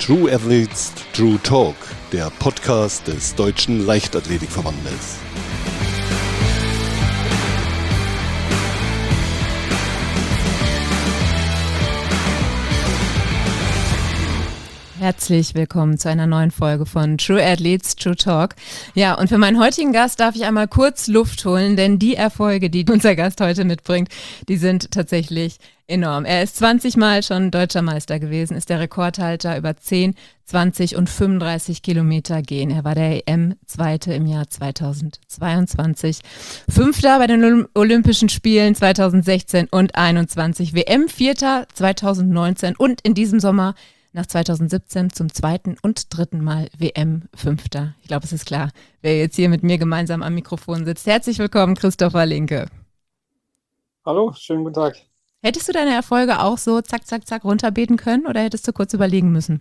True Athletes, True Talk, der Podcast des Deutschen Leichtathletikverbandes. Herzlich willkommen zu einer neuen Folge von True Athletes, True Talk. Ja, und für meinen heutigen Gast darf ich einmal kurz Luft holen, denn die Erfolge, die unser Gast heute mitbringt, die sind tatsächlich enorm. Er ist 20 Mal schon deutscher Meister gewesen, ist der Rekordhalter über 10, 20 und 35 Kilometer gehen. Er war der EM-Zweite im Jahr 2022, Fünfter bei den Olympischen Spielen 2016 und 21, WM-Vierter 2019 und in diesem Sommer nach 2017 zum zweiten und dritten Mal WM-Fünfter. Ich glaube, es ist klar, wer jetzt hier mit mir gemeinsam am Mikrofon sitzt. Herzlich willkommen, Christopher Linke. Hallo, schönen guten Tag. Hättest du deine Erfolge auch so zack, zack, zack runterbeten können oder hättest du kurz überlegen müssen?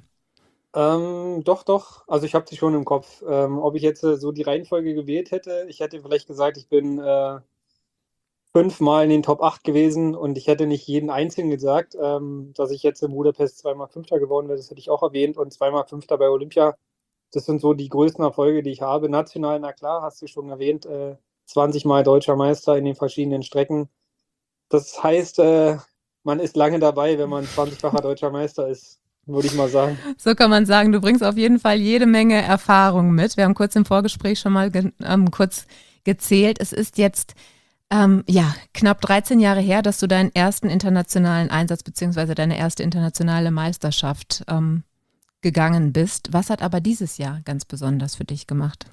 Doch. Also ich habe sie schon im Kopf. Ob ich jetzt so die Reihenfolge gewählt hätte, ich hätte vielleicht gesagt, ich bin 5-mal in den Top 8 gewesen und ich hätte nicht jeden einzelnen gesagt, dass ich jetzt in Budapest 2-mal Fünfter geworden wäre, das hätte ich auch erwähnt, und 2-mal Fünfter bei Olympia. Das sind so die größten Erfolge, die ich habe. National, na klar, hast du schon erwähnt, 20-mal deutscher Meister in den verschiedenen Strecken. Das heißt, man ist lange dabei, wenn man 20-facher deutscher Meister ist, würde ich mal sagen. So kann man sagen, du bringst auf jeden Fall jede Menge Erfahrung mit. Wir haben kurz im Vorgespräch schon mal kurz gezählt. Es ist jetzt knapp 13 Jahre her, dass du deinen ersten internationalen Einsatz bzw. deine erste internationale Meisterschaft gegangen bist. Was hat aber dieses Jahr ganz besonders für dich gemacht?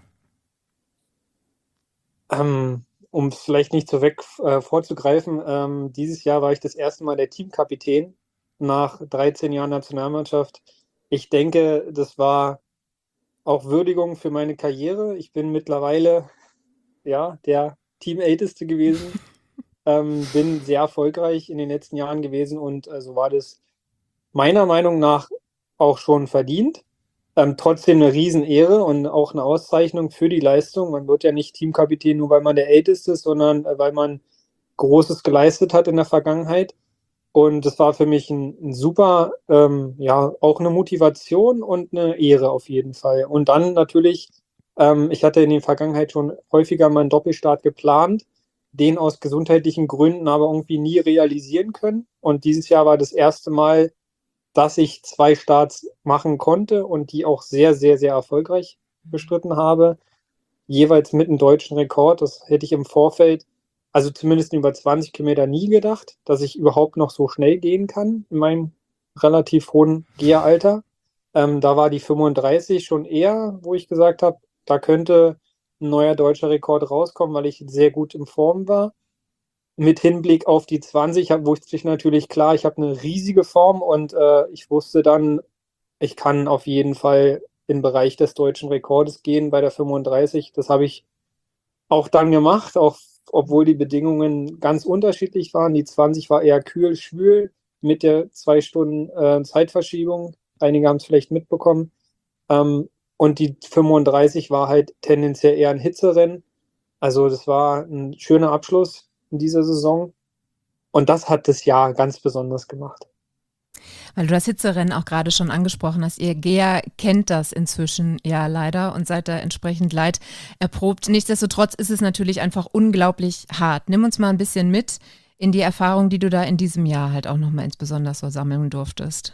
Um es vielleicht nicht so vorzugreifen, dieses Jahr war ich das erste Mal der Teamkapitän nach 13 Jahren Nationalmannschaft. Ich denke, das war auch Würdigung für meine Karriere. Ich bin mittlerweile der Team-Älteste gewesen, bin sehr erfolgreich in den letzten Jahren gewesen und so war das meiner Meinung nach auch schon verdient. Trotzdem eine Riesenehre und auch eine Auszeichnung für die Leistung. Man wird ja nicht Teamkapitän, nur weil man der Älteste ist, sondern weil man Großes geleistet hat in der Vergangenheit. Und das war für mich ein super, auch eine Motivation und eine Ehre auf jeden Fall. Und dann natürlich, ich hatte in der Vergangenheit schon häufiger meinen Doppelstart geplant, den aus gesundheitlichen Gründen aber irgendwie nie realisieren können. Und dieses Jahr war das erste Mal, dass ich 2 Starts machen konnte und die auch sehr, sehr, sehr erfolgreich bestritten habe. Jeweils mit einem deutschen Rekord. Das hätte ich im Vorfeld, also zumindest über 20 Kilometer, nie gedacht, dass ich überhaupt noch so schnell gehen kann in meinem relativ hohen Geheralter. Da war die 35 schon eher, wo ich gesagt habe, da könnte ein neuer deutscher Rekord rauskommen, weil ich sehr gut in Form war. Mit Hinblick auf die 20 wusste ich natürlich klar, ich habe eine riesige Form und ich wusste dann, ich kann auf jeden Fall im Bereich des deutschen Rekordes gehen bei der 35. Das habe ich auch dann gemacht, auch obwohl die Bedingungen ganz unterschiedlich waren. Die 20 war eher kühl, schwül mit der 2 Stunden Zeitverschiebung. Einige haben es vielleicht mitbekommen. Und die 35 war halt tendenziell eher ein Hitzerennen. Also das war ein schöner Abschluss in dieser Saison. Und das hat das Jahr ganz besonders gemacht. Weil du das Hitzerennen auch gerade schon angesprochen hast, ihr Geher kennt das inzwischen ja leider und seid da entsprechend leid erprobt. Nichtsdestotrotz ist es natürlich einfach unglaublich hart. Nimm uns mal ein bisschen mit in die Erfahrung, die du da in diesem Jahr halt auch nochmal insbesondere so sammeln durftest.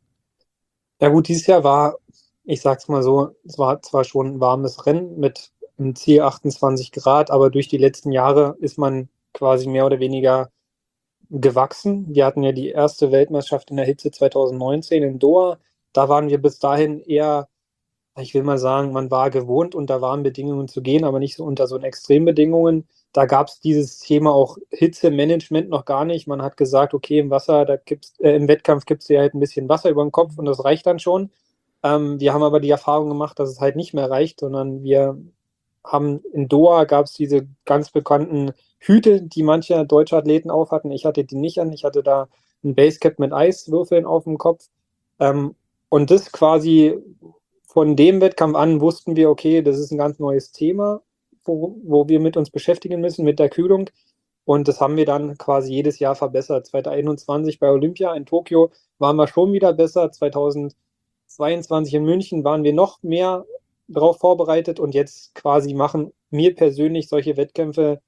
Ja gut, dieses Jahr war, ich sag's mal so, es war zwar schon ein warmes Rennen mit einem Ziel 28 Grad, aber durch die letzten Jahre ist man quasi mehr oder weniger gewachsen. Wir hatten ja die erste Weltmeisterschaft in der Hitze 2019 in Doha. Da waren wir bis dahin eher, ich will mal sagen, man war gewohnt, unter warmen Bedingungen zu gehen, aber nicht so unter so Extrembedingungen. Da gab es dieses Thema auch Hitzemanagement noch gar nicht. Man hat gesagt, okay, im Wettkampf gibst du ja halt ein bisschen Wasser über den Kopf und das reicht dann schon. Wir haben aber die Erfahrung gemacht, dass es halt nicht mehr reicht, sondern wir haben in Doha gab es diese ganz bekannten Hüte, die manche deutsche Athleten aufhatten. Ich hatte die nicht an. Ich hatte da ein Basecap mit Eiswürfeln auf dem Kopf. Und das quasi von dem Wettkampf an wussten wir, okay, das ist ein ganz neues Thema, wo wir mit uns beschäftigen müssen, mit der Kühlung. Und das haben wir dann quasi jedes Jahr verbessert. 2021 bei Olympia in Tokio waren wir schon wieder besser. 2022 22 in München waren wir noch mehr darauf vorbereitet und jetzt quasi machen mir persönlich solche Wettkämpfe,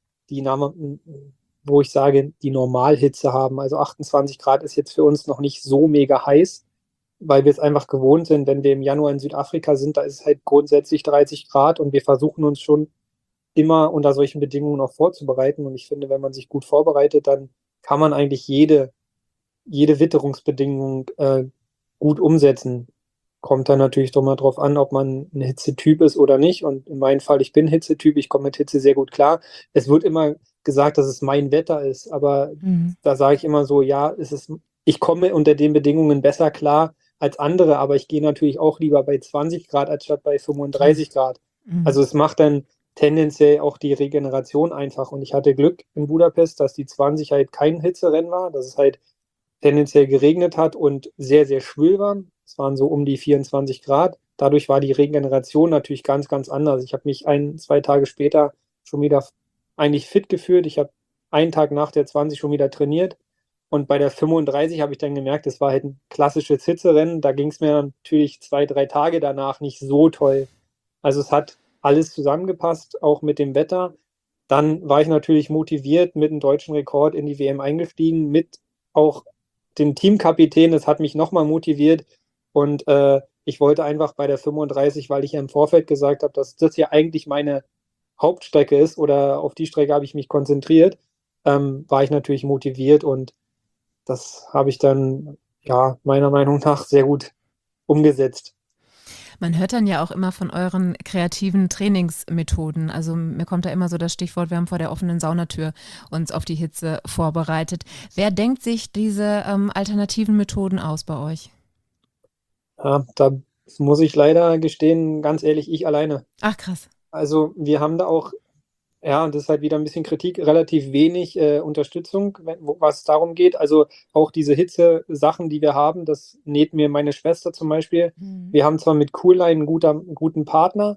wo ich sage, die Normalhitze haben. Also 28 Grad ist jetzt für uns noch nicht so mega heiß, weil wir es einfach gewohnt sind. Wenn wir im Januar in Südafrika sind, da ist es halt grundsätzlich 30 Grad und wir versuchen uns schon immer unter solchen Bedingungen auch vorzubereiten. Und ich finde, wenn man sich gut vorbereitet, dann kann man eigentlich jede Witterungsbedingung gut umsetzen. Kommt dann natürlich doch mal drauf an, ob man ein Hitzetyp ist oder nicht. Und in meinem Fall, ich bin Hitzetyp, ich komme mit Hitze sehr gut klar. Es wird immer gesagt, dass es mein Wetter ist, aber da sage ich immer so, ja, ich komme unter den Bedingungen besser klar als andere, aber ich gehe natürlich auch lieber bei 20 Grad als statt bei 35 Grad. Also es macht dann tendenziell auch die Regeneration einfach. Und ich hatte Glück in Budapest, dass die 20 halt kein Hitzerennen war, dass es halt tendenziell geregnet hat und sehr, sehr schwül war. Es waren so um die 24 Grad. Dadurch war die Regeneration natürlich ganz, ganz anders. Ich habe mich 2 Tage später schon wieder eigentlich fit gefühlt. Ich habe einen Tag nach der 20 schon wieder trainiert. Und bei der 35 habe ich dann gemerkt, es war halt ein klassisches Hitzerennen. Da ging es mir natürlich 2, 3 Tage danach nicht so toll. Also es hat alles zusammengepasst, auch mit dem Wetter. Dann war ich natürlich motiviert, mit dem deutschen Rekord in die WM eingestiegen, mit auch dem Teamkapitän. Das hat mich nochmal motiviert. Und ich wollte einfach bei der 35, weil ich ja im Vorfeld gesagt habe, dass das ja eigentlich meine Hauptstrecke ist oder auf die Strecke habe ich mich konzentriert, war ich natürlich motiviert und das habe ich dann, ja, meiner Meinung nach sehr gut umgesetzt. Man hört dann ja auch immer von euren kreativen Trainingsmethoden. Also mir kommt da immer so das Stichwort, wir haben vor der offenen Saunatür uns auf die Hitze vorbereitet. Wer denkt sich diese alternativen Methoden aus bei euch? Ja, da muss ich leider gestehen, ganz ehrlich, ich alleine. Ach krass. Also wir haben da auch, ja, und das ist halt wieder ein bisschen Kritik, relativ wenig Unterstützung, was es darum geht. Also auch diese Hitze-Sachen, die wir haben, das näht mir meine Schwester zum Beispiel. Wir haben zwar mit Coolline einen guten Partner,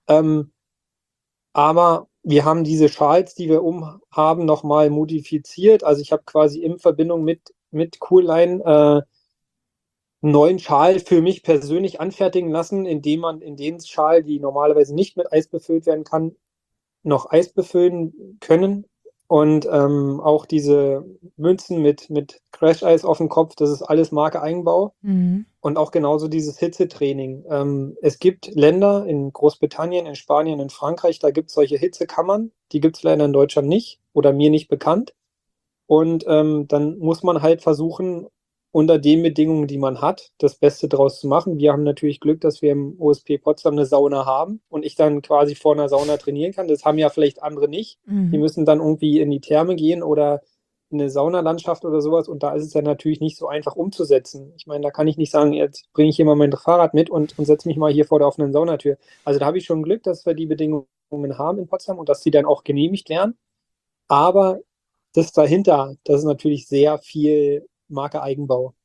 aber wir haben diese Schals, die wir haben, nochmal modifiziert. Also ich habe quasi in Verbindung mit Coolline einen neuen Schal für mich persönlich anfertigen lassen, indem man in den Schal, die normalerweise nicht mit Eis befüllt werden kann, noch Eis befüllen können. Und auch diese Münzen mit Crash-Eis auf dem Kopf, das ist alles Marke Eigenbau. Und auch genauso dieses Hitzetraining. Es gibt Länder in Großbritannien, in Spanien, in Frankreich, da gibt es solche Hitzekammern. Die gibt es leider in Deutschland nicht oder mir nicht bekannt. Und dann muss man halt versuchen, unter den Bedingungen, die man hat, das Beste draus zu machen. Wir haben natürlich Glück, dass wir im OSP Potsdam eine Sauna haben und ich dann quasi vor einer Sauna trainieren kann. Das haben ja vielleicht andere nicht. Die müssen dann irgendwie in die Therme gehen oder in eine Saunalandschaft oder sowas und da ist es dann natürlich nicht so einfach umzusetzen. Ich meine, da kann ich nicht sagen, jetzt bringe ich hier mal mein Fahrrad mit und setze mich mal hier vor der offenen Saunatür. Also da habe ich schon Glück, dass wir die Bedingungen haben in Potsdam und dass die dann auch genehmigt werden. Aber das dahinter, das ist natürlich sehr viel Marke Eigenbau.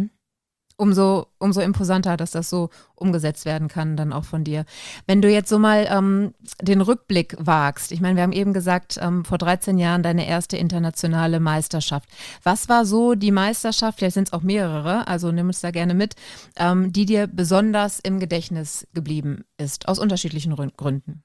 Umso imposanter, dass das so umgesetzt werden kann, dann auch von dir. Wenn du jetzt so mal den Rückblick wagst, ich meine, wir haben eben gesagt, vor 13 Jahren deine erste internationale Meisterschaft. Was war so die Meisterschaft, vielleicht sind es auch mehrere, also nimm uns da gerne mit, die dir besonders im Gedächtnis geblieben ist, aus unterschiedlichen Gründen?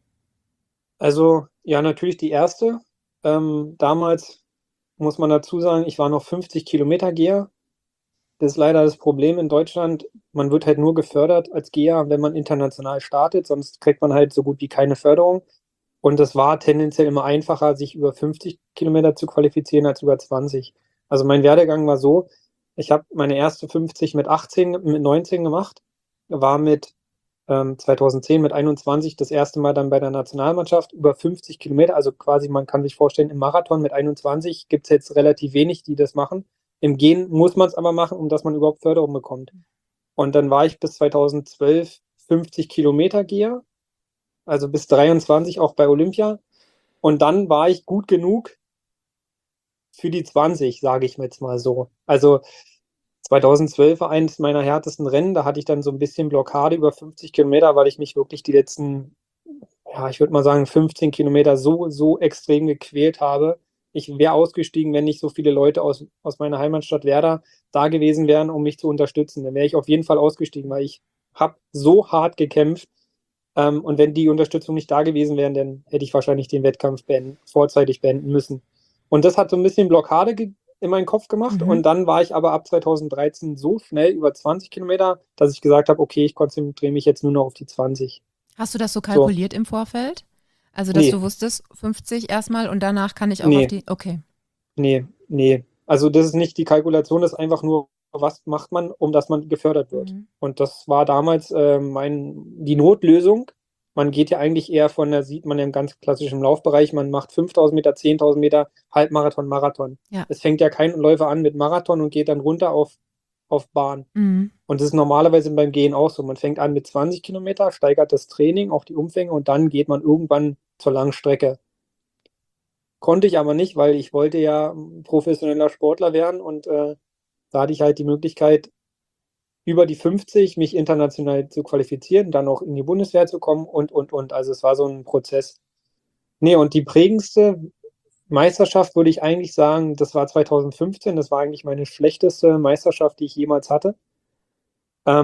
Also, ja, natürlich die erste. Damals muss man dazu sagen, ich war noch 50 Kilometer Geher. Das ist leider das Problem in Deutschland. Man wird halt nur gefördert als Geher, wenn man international startet, sonst kriegt man halt so gut wie keine Förderung. Und es war tendenziell immer einfacher, sich über 50 Kilometer zu qualifizieren als über 20. Also mein Werdegang war so, ich habe meine erste 50 mit 19 gemacht, war mit 2010 mit 21 das erste Mal dann bei der Nationalmannschaft über 50 Kilometer, also quasi, man kann sich vorstellen, im Marathon mit 21 gibt es jetzt relativ wenig, die das machen. Im Gehen muss man es aber machen, um dass man überhaupt Förderung bekommt. Und dann war ich bis 2012 50 Kilometer Geher, also bis 23 auch bei Olympia. Und dann war ich gut genug für die 20, sage ich mir jetzt mal so. Also 2012 war eines meiner härtesten Rennen. Da hatte ich dann so ein bisschen Blockade über 50 Kilometer, weil ich mich wirklich die letzten, ja, ich würde mal sagen, 15 Kilometer so extrem gequält habe. ich wäre ausgestiegen, wenn nicht so viele Leute aus meiner Heimatstadt Werder da gewesen wären, um mich zu unterstützen. Dann wäre ich auf jeden Fall ausgestiegen, weil ich habe so hart gekämpft. Und wenn die Unterstützung nicht da gewesen wäre, dann hätte ich wahrscheinlich den Wettkampf vorzeitig beenden müssen. Und das hat so ein bisschen Blockade in meinen Kopf gemacht. Und dann war ich aber ab 2013 so schnell über 20 Kilometer, dass ich gesagt habe, okay, ich konzentriere mich jetzt nur noch auf die 20. Hast du das so kalkuliert im Vorfeld? Also, dass du wusstest, 50 erstmal und danach kann ich auch auf die. Okay. Nee. Also, das ist nicht die Kalkulation, das ist einfach nur, was macht man, um dass man gefördert wird. Und das war damals die Notlösung. Man geht ja eigentlich eher sieht man im ganz klassischen Laufbereich, man macht 5.000 Meter, 10.000 Meter, Halbmarathon, Marathon. Ja. Es fängt ja kein Läufer an mit Marathon und geht dann runter auf Bahn. Und das ist normalerweise beim Gehen auch so. Man fängt an mit 20 Kilometer, steigert das Training, auch die Umfänge und dann geht man irgendwann zur Langstrecke. Konnte ich aber nicht, weil ich wollte ja professioneller Sportler werden und da hatte ich halt die Möglichkeit, über die 50 mich international zu qualifizieren, dann auch in die Bundeswehr zu kommen und. Also es war so ein Prozess. Nee, und die prägendste Meisterschaft würde ich eigentlich sagen, das war 2015. Das war eigentlich meine schlechteste Meisterschaft, die ich jemals hatte. Da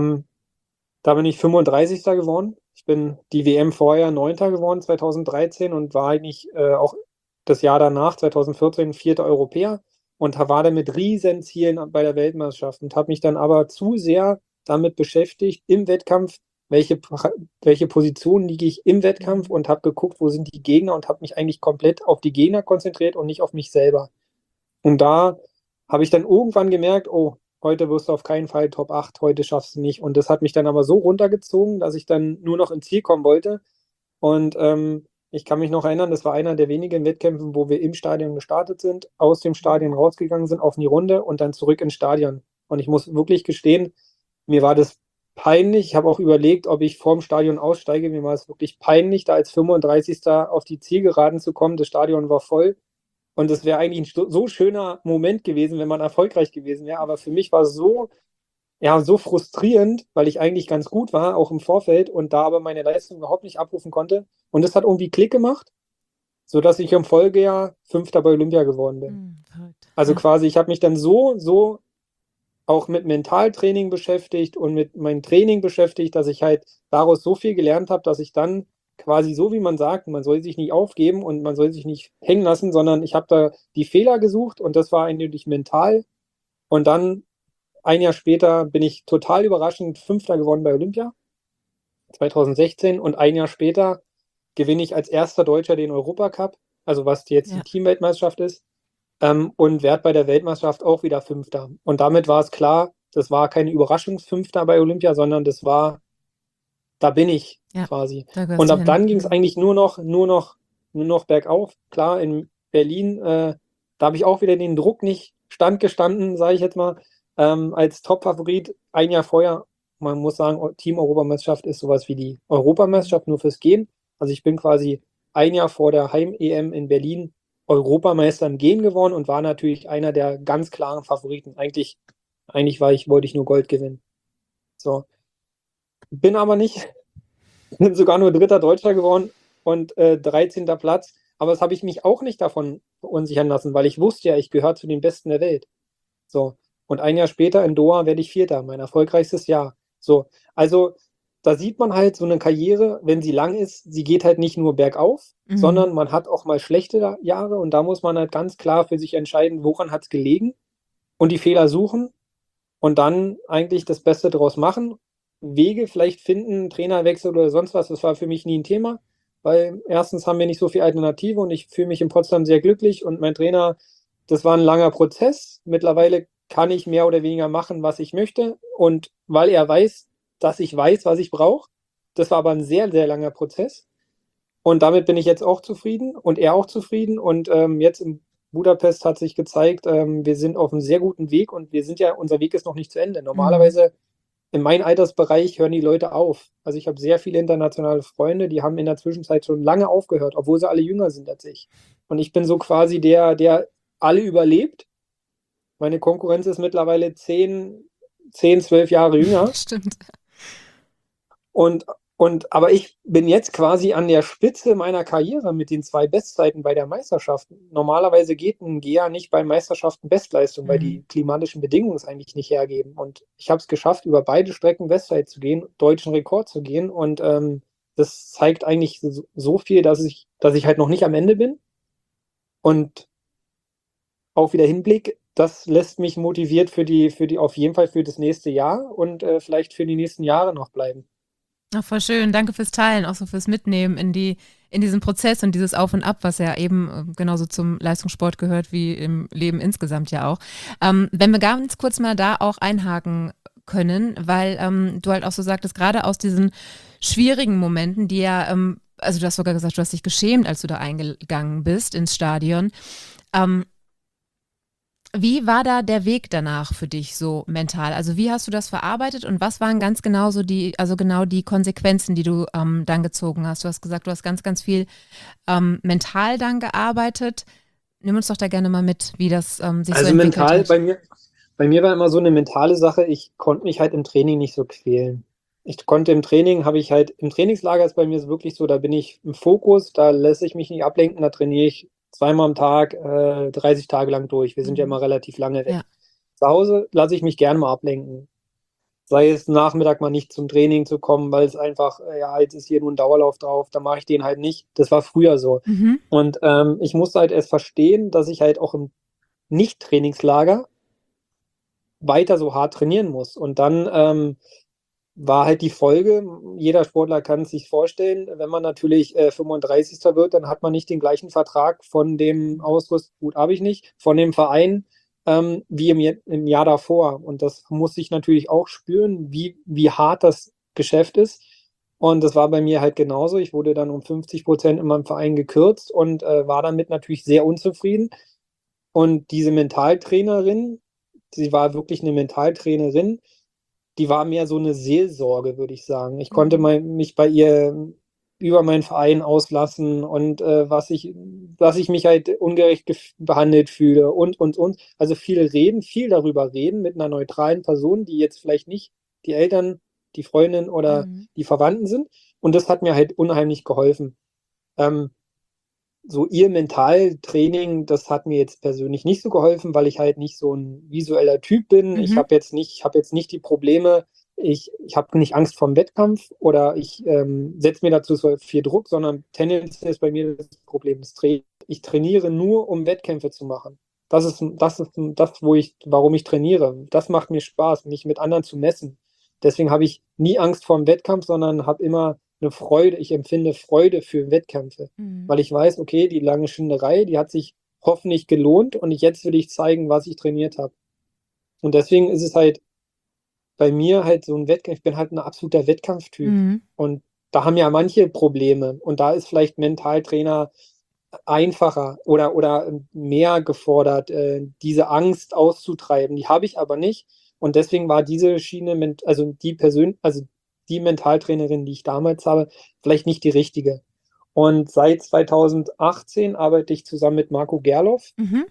bin ich 35. geworden. Ich bin die WM vorher 9. geworden, 2013 und war eigentlich auch das Jahr danach, 2014, 4. Europäer und war dann mit riesen Zielen bei der Weltmeisterschaft und habe mich dann aber zu sehr damit beschäftigt im Wettkampf, welche Position liege ich im Wettkampf und habe geguckt, wo sind die Gegner und habe mich eigentlich komplett auf die Gegner konzentriert und nicht auf mich selber. Und da habe ich dann irgendwann gemerkt, oh, heute wirst du auf keinen Fall Top 8, heute schaffst du nicht. Und das hat mich dann aber so runtergezogen, dass ich dann nur noch ins Ziel kommen wollte. Und ich kann mich noch erinnern, das war einer der wenigen Wettkämpfe, wo wir im Stadion gestartet sind, aus dem Stadion rausgegangen sind auf die Runde und dann zurück ins Stadion. Und ich muss wirklich gestehen, mir war das peinlich. Ich habe auch überlegt, ob ich vorm Stadion aussteige. Mir war es wirklich peinlich, da als 35. auf die Zielgeraden zu kommen. Das Stadion war voll. Und es wäre eigentlich ein so schöner Moment gewesen, wenn man erfolgreich gewesen wäre. Aber für mich war es so frustrierend, weil ich eigentlich ganz gut war, auch im Vorfeld, und da aber meine Leistung überhaupt nicht abrufen konnte. Und das hat irgendwie Klick gemacht, sodass ich im Folgejahr 5. bei Olympia geworden bin. Also quasi, ich habe mich dann so auch mit Mentaltraining beschäftigt und mit meinem Training beschäftigt, dass ich halt daraus so viel gelernt habe, dass ich dann quasi so, wie man sagt, man soll sich nicht aufgeben und man soll sich nicht hängen lassen, sondern ich habe da die Fehler gesucht und das war eindeutig mental. Und dann ein Jahr später bin ich total überraschend 5. geworden bei Olympia 2016 und ein Jahr später gewinne ich als erster Deutscher den Europacup, also was jetzt die Teamweltmeisterschaft ist, und werde bei der Weltmeisterschaft auch wieder 5. Und damit war es klar, das war keine Überraschungsfünfter bei Olympia, sondern das war, da bin ich quasi. Und ab dann ging es eigentlich nur noch bergauf. Klar, in Berlin, da habe ich auch wieder den Druck nicht standgestanden, sage ich jetzt mal, als Top-Favorit ein Jahr vorher. Man muss sagen, Team-Europameisterschaft ist sowas wie die Europameisterschaft nur fürs Gehen. Also ich bin quasi ein Jahr vor der Heim-EM in Berlin Europameister im Gehen geworden und war natürlich einer der ganz klaren Favoriten. Eigentlich wollte ich nur Gold gewinnen. So. Bin aber nicht. Bin sogar nur 3. Deutscher geworden und 13. Platz. Aber das habe ich mich auch nicht davon verunsichern lassen, weil ich wusste ja, ich gehöre zu den Besten der Welt. So. Und ein Jahr später in Doha werde ich 4., mein erfolgreichstes Jahr. So. Also da sieht man halt so eine Karriere, wenn sie lang ist, sie geht halt nicht nur bergauf, sondern man hat auch mal schlechte Jahre und da muss man halt ganz klar für sich entscheiden, woran hat es gelegen und die Fehler suchen und dann eigentlich das Beste draus machen. Wege vielleicht finden, Trainerwechsel oder sonst was, das war für mich nie ein Thema, weil erstens haben wir nicht so viel Alternative und ich fühle mich in Potsdam sehr glücklich und mein Trainer, das war ein langer Prozess. Mittlerweile kann ich mehr oder weniger machen, was ich möchte und weil er weiß, dass ich weiß, was ich brauche. Das war aber ein sehr, sehr langer Prozess. Und damit bin ich jetzt auch zufrieden und er auch zufrieden. Und jetzt in Budapest hat sich gezeigt, wir sind auf einem sehr guten Weg und unser Weg ist noch nicht zu Ende. Normalerweise in meinem Altersbereich hören die Leute auf. Also ich habe sehr viele internationale Freunde, die haben in der Zwischenzeit schon lange aufgehört, obwohl sie alle jünger sind als ich. Und ich bin so quasi der alle überlebt. Meine Konkurrenz ist mittlerweile 10, 12 Jahre jünger. Stimmt. Und Aber ich bin jetzt quasi an der Spitze meiner Karriere mit den 2 Bestzeiten bei der Meisterschaft. Normalerweise geht ein Geher nicht bei Meisterschaften Bestleistung, weil die klimatischen Bedingungen es eigentlich nicht hergeben. Und ich habe es geschafft, über beide Strecken Bestzeit zu gehen, deutschen Rekord zu gehen. Und das zeigt eigentlich so viel, dass ich halt noch nicht am Ende bin. Und auch wieder Hinblick, das lässt mich motiviert auf jeden Fall für das nächste Jahr und vielleicht für die nächsten Jahre noch bleiben. Ach, voll schön. Danke fürs Teilen, auch so fürs Mitnehmen in diesen Prozess und dieses Auf und Ab, was ja eben genauso zum Leistungssport gehört wie im Leben insgesamt ja auch. Wenn wir ganz kurz mal da auch einhaken können, weil du halt auch so sagtest, gerade aus diesen schwierigen Momenten, die ja, also du hast sogar gesagt, du hast dich geschämt, als du da eingegangen bist ins Stadion. Wie war da der Weg danach für dich so mental? Also wie hast du das verarbeitet und was waren ganz genau so die Konsequenzen, die du dann gezogen hast? Du hast gesagt, du hast ganz, ganz viel mental dann gearbeitet. Nimm uns doch da gerne mal mit, wie das sich so entwickelt mental, hat. bei mir war immer so eine mentale Sache, ich konnte mich halt im Training nicht so quälen. Im Trainingslager ist bei mir wirklich so, da bin ich im Fokus, da lasse ich mich nicht ablenken, da trainiere ich 2-mal am Tag 30 Tage lang durch. Wir sind ja immer relativ lange weg. Ja. Zu Hause lasse ich mich gerne mal ablenken. Sei es Nachmittag mal nicht zum Training zu kommen, weil es einfach, jetzt ist hier nur ein Dauerlauf drauf, dann mache ich den halt nicht. Das war früher so. Und ich musste halt erst verstehen, dass ich halt auch im Nicht-Trainingslager weiter so hart trainieren muss. Und dann war halt die Folge, jeder Sportler kann es sich vorstellen, wenn man natürlich 35. wird, dann hat man nicht den gleichen Vertrag von dem gut habe ich nicht, von dem Verein wie im Jahr davor. Und das muss ich natürlich auch spüren, wie hart das Geschäft ist. Und das war bei mir halt genauso. Ich wurde dann um 50% in meinem Verein gekürzt und war damit natürlich sehr unzufrieden. Und diese Mentaltrainerin, sie war wirklich eine Mentaltrainerin, die war mehr so eine Seelsorge, würde ich sagen. Ich konnte mich bei ihr über meinen Verein auslassen und was ich mich halt ungerecht behandelt fühle und. Also viel darüber reden mit einer neutralen Person, die jetzt vielleicht nicht die Eltern, die Freundin oder die Verwandten sind. Und das hat mir halt unheimlich geholfen. So ihr Mentaltraining, das hat mir jetzt persönlich nicht so geholfen, weil ich halt nicht so ein visueller Typ bin. Ich habe jetzt nicht die Probleme, ich habe nicht Angst vorm Wettkampf oder ich setze mir dazu so viel Druck, sondern tendenziell ist bei mir das Problem das Training. Ich trainiere nur, um Wettkämpfe zu machen. Das ist das, warum ich trainiere. Das macht mir Spaß, mich mit anderen zu messen. Deswegen habe ich nie Angst vor dem Wettkampf, sondern habe immer eine Freude. Ich empfinde Freude für Wettkämpfe, weil ich weiß, okay, die lange Schinderei, die hat sich hoffentlich gelohnt und jetzt will ich zeigen, was ich trainiert habe. Und deswegen ist es halt bei mir halt so ein Wettkampf, ich bin halt ein absoluter Wettkampftyp. Und da haben ja manche Probleme und da ist vielleicht Mentaltrainer einfacher oder mehr gefordert, diese Angst auszutreiben. Die habe ich aber nicht. Und deswegen war diese Schiene, also die Mentaltrainerin, die ich damals habe, vielleicht nicht die richtige. Und seit 2018 arbeite ich zusammen mit Marco Gerloff.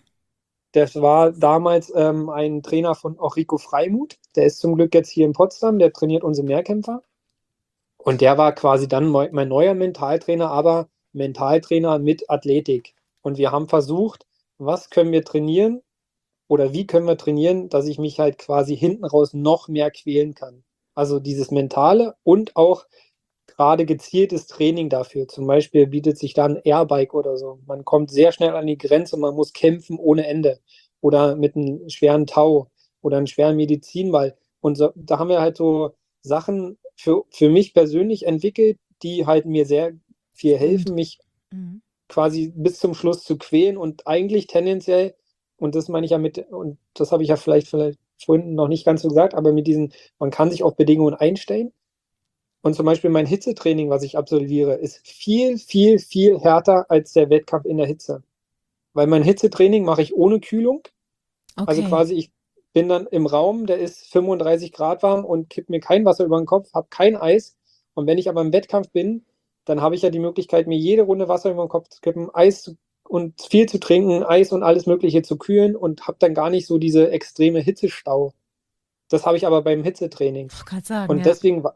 Das war damals ein Trainer von auch Rico Freimuth. Der ist zum Glück jetzt hier in Potsdam, der trainiert unsere Mehrkämpfer. Und der war quasi dann mein neuer Mentaltrainer, aber Mentaltrainer mit Athletik. Und wir haben versucht, was können wir trainieren oder wie können wir trainieren, dass ich mich halt quasi hinten raus noch mehr quälen kann. Also dieses Mentale und auch gerade gezieltes Training dafür. Zum Beispiel bietet sich dann Airbike oder so. Man kommt sehr schnell an die Grenze und man muss kämpfen ohne Ende. Oder mit einem schweren Tau oder einem schweren Medizinball. Und so, da haben wir halt so Sachen für mich persönlich entwickelt, die halt mir sehr viel helfen, mich quasi bis zum Schluss zu quälen und eigentlich tendenziell, und das meine ich ja und das habe ich ja vielleicht vorhin noch nicht ganz so gesagt, aber man kann sich auf Bedingungen einstellen. Und zum Beispiel mein Hitzetraining, was ich absolviere, ist viel, viel, viel härter als der Wettkampf in der Hitze. Weil mein Hitzetraining mache ich ohne Kühlung. Okay. Also quasi, ich bin dann im Raum, der ist 35 Grad warm und kipp mir kein Wasser über den Kopf, habe kein Eis. Und wenn ich aber im Wettkampf bin, dann habe ich ja die Möglichkeit, mir jede Runde Wasser über den Kopf zu kippen, Eis und viel zu trinken, Eis und alles Mögliche zu kühlen und habe dann gar nicht so diese extreme Hitzestau. Das habe ich aber beim Hitzetraining. Ich kann sagen, und ja. deswegen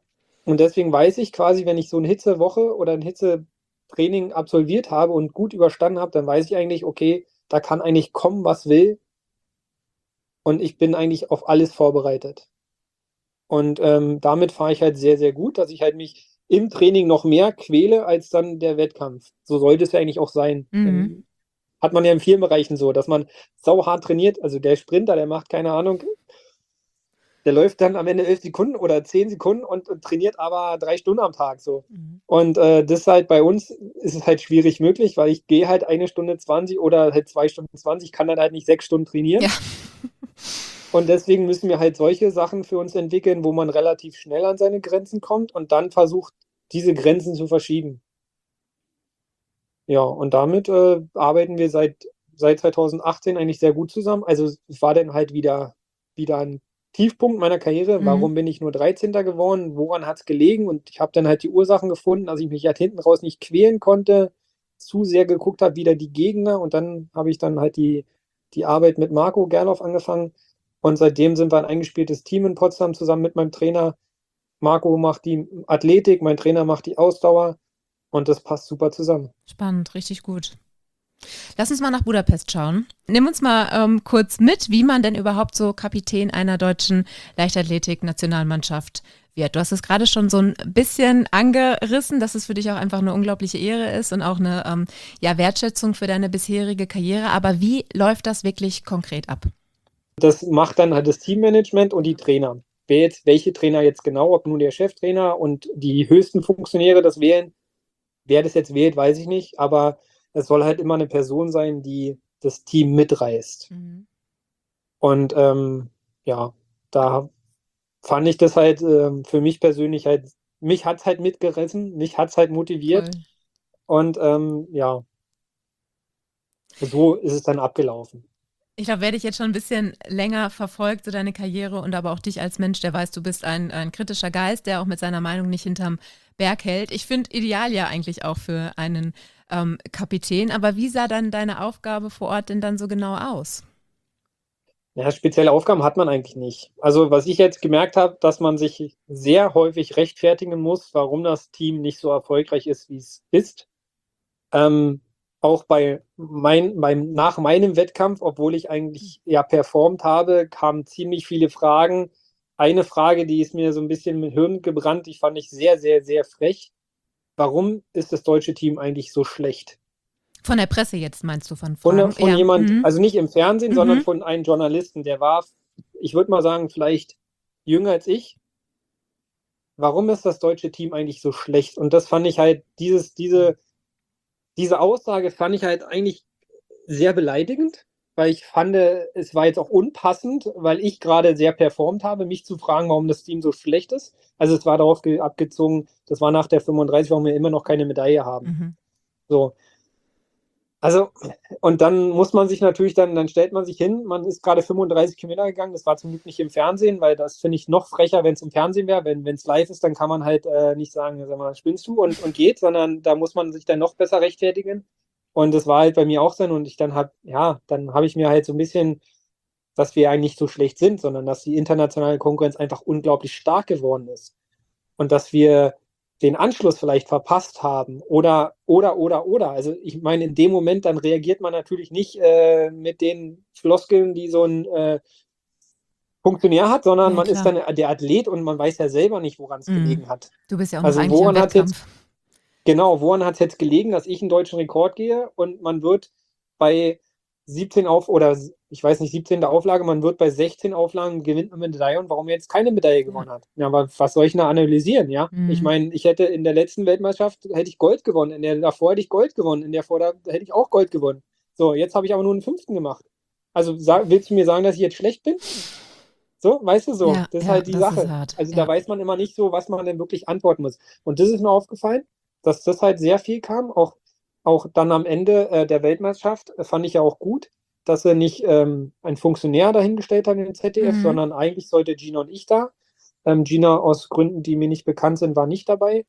Und deswegen weiß ich quasi, wenn ich so eine Hitzewoche oder ein Hitzetraining absolviert habe und gut überstanden habe, dann weiß ich eigentlich, okay, da kann eigentlich kommen, was will. Und ich bin eigentlich auf alles vorbereitet. Und damit fahre ich halt sehr, sehr gut, dass ich halt mich im Training noch mehr quäle als dann der Wettkampf. So sollte es ja eigentlich auch sein. Hat man ja in vielen Bereichen so, dass man sauhart trainiert. Also der Sprinter, der macht keine Ahnung, der läuft dann am Ende 11 Sekunden oder 10 Sekunden und trainiert aber 3 Stunden am Tag so. Und das ist halt bei uns, ist es halt schwierig möglich, weil ich gehe halt 1 Stunde 20 oder halt 2 Stunden 20, kann dann halt nicht 6 Stunden trainieren. Ja. Und deswegen müssen wir halt solche Sachen für uns entwickeln, wo man relativ schnell an seine Grenzen kommt und dann versucht, diese Grenzen zu verschieben. Ja, und damit arbeiten wir seit 2018 eigentlich sehr gut zusammen. Also es war dann halt wieder ein Tiefpunkt meiner Karriere. Warum bin ich nur 13. geworden? Woran hat es gelegen? Und ich habe dann halt die Ursachen gefunden, dass ich mich halt hinten raus nicht quälen konnte, zu sehr geguckt habe, wieder die Gegner. Und dann habe ich dann halt die Arbeit mit Marco Gerloff angefangen. Und seitdem sind wir ein eingespieltes Team in Potsdam zusammen mit meinem Trainer. Marco macht die Athletik, mein Trainer macht die Ausdauer. Und das passt super zusammen. Spannend, richtig gut. Lass uns mal nach Budapest schauen. Nimm uns mal kurz mit, wie man denn überhaupt so Kapitän einer deutschen Leichtathletik-Nationalmannschaft wird. Du hast es gerade schon so ein bisschen angerissen, dass es für dich auch einfach eine unglaubliche Ehre ist und auch eine Wertschätzung für deine bisherige Karriere. Aber wie läuft das wirklich konkret ab? Das macht dann halt das Teammanagement und die Trainer. Welche Trainer jetzt genau, ob nun der Cheftrainer und die höchsten Funktionäre das wählen, wer das jetzt wählt, weiß ich nicht, aber es soll halt immer eine Person sein, die das Team mitreißt. Und da fand ich das halt für mich persönlich halt, mich hat es halt mitgerissen, mich hat es halt motiviert. Voll. Und so ist es dann abgelaufen. Ich glaube, wer dich jetzt schon ein bisschen länger verfolgt, so deine Karriere und aber auch dich als Mensch, der weiß, du bist ein kritischer Geist, der auch mit seiner Meinung nicht hinterm Berg hält. Ich finde ideal ja eigentlich auch für einen Kapitän. Aber wie sah dann deine Aufgabe vor Ort denn dann so genau aus? Ja, spezielle Aufgaben hat man eigentlich nicht. Also was ich jetzt gemerkt habe, dass man sich sehr häufig rechtfertigen muss, warum das Team nicht so erfolgreich ist, wie es ist. Auch nach meinem Wettkampf, obwohl ich eigentlich ja performt habe, kamen ziemlich viele Fragen. Eine Frage, die ist mir so ein bisschen mit Hirn gebrannt, die fand ich sehr, sehr, sehr frech. Warum ist das deutsche Team eigentlich so schlecht? Von der Presse jetzt meinst du von Fragen? Von jemand, also nicht im Fernsehen, sondern von einem Journalisten, der war, ich würde mal sagen, vielleicht jünger als ich. Warum ist das deutsche Team eigentlich so schlecht? Und das fand ich halt, diese Aussage fand ich halt eigentlich sehr beleidigend, weil ich fand, es war jetzt auch unpassend, weil ich gerade sehr performt habe, mich zu fragen, warum das Team so schlecht ist. Also es war darauf abgezogen, das war nach der 35, warum wir immer noch keine Medaille haben. So. Also, und dann muss man sich natürlich dann stellt man sich hin, man ist gerade 35 Kilometer gegangen, das war zum Glück nicht im Fernsehen, weil das finde ich noch frecher, wenn es im Fernsehen wäre. Wenn es live ist, dann kann man halt nicht sagen, sag mal, spinnst du und geht, sondern da muss man sich dann noch besser rechtfertigen. Und das war halt bei mir auch so. Und dann habe ich mir halt so ein bisschen, dass wir eigentlich nicht so schlecht sind, sondern dass die internationale Konkurrenz einfach unglaublich stark geworden ist. Und dass wir den Anschluss vielleicht verpasst haben oder. Also ich meine, in dem Moment, dann reagiert man natürlich nicht mit den Floskeln, die so ein Funktionär hat, sondern man ist dann der Athlet und man weiß ja selber nicht, woran es gelegen hat. Du bist ja auch noch eigentlich im Wettkampf. Woran hat es jetzt gelegen, dass ich einen deutschen Rekord gehe und man wird bei 17 ich weiß nicht, 17. Auflage, man wird bei 16 Auflagen gewinnt eine Medaille und warum er jetzt keine Medaille gewonnen hat. Ja, aber was soll ich da analysieren, ja? Ich meine, ich hätte in der letzten Weltmeisterschaft hätte ich Gold gewonnen, in der davor hätte ich Gold gewonnen, in der vorher hätte ich auch Gold gewonnen. So, jetzt habe ich aber nur einen 5. gemacht. Also willst du mir sagen, dass ich jetzt schlecht bin? So, weißt du so, ja, das ist halt die Sache. Also da weiß man immer nicht so, was man denn wirklich antworten muss. Und das ist mir aufgefallen, dass das halt sehr viel kam, auch dann am Ende der Weltmeisterschaft, fand ich ja auch gut, dass er nicht ein Funktionär dahingestellt hat in den ZDF, sondern eigentlich sollte Gina und ich da. Gina aus Gründen, die mir nicht bekannt sind, war nicht dabei.